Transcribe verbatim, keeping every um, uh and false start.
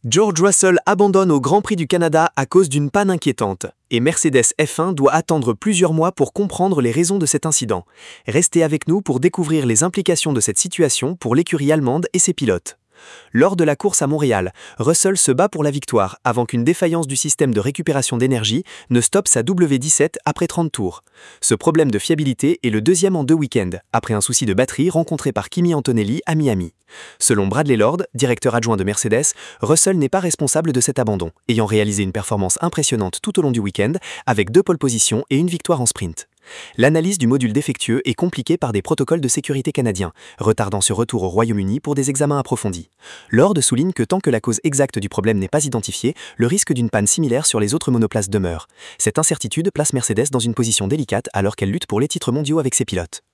George Russell abandonne au Grand Prix du Canada à cause d'une panne inquiétante, et Mercedes F un doit attendre plusieurs mois pour comprendre les raisons de cet incident. Restez avec nous pour découvrir les implications de cette situation pour l'écurie allemande et ses pilotes. Lors de la course à Montréal, Russell se bat pour la victoire avant qu'une défaillance du système de récupération d'énergie ne stoppe sa W dix-sept après trente tours. Ce problème de fiabilité est le deuxième en deux week-ends, après un souci de batterie rencontré par Kimi Antonelli à Miami. Selon Bradley Lord, directeur adjoint de Mercedes, Russell n'est pas responsable de cet abandon, ayant réalisé une performance impressionnante tout au long du week-end, avec deux pole positions et une victoire en sprint. L'analyse du module défectueux est compliquée par des protocoles de sécurité canadiens, retardant ce retour au Royaume-Uni pour des examens approfondis. Lord souligne que tant que la cause exacte du problème n'est pas identifiée, le risque d'une panne similaire sur les autres monoplaces demeure. Cette incertitude place Mercedes dans une position délicate alors qu'elle lutte pour les titres mondiaux avec ses pilotes.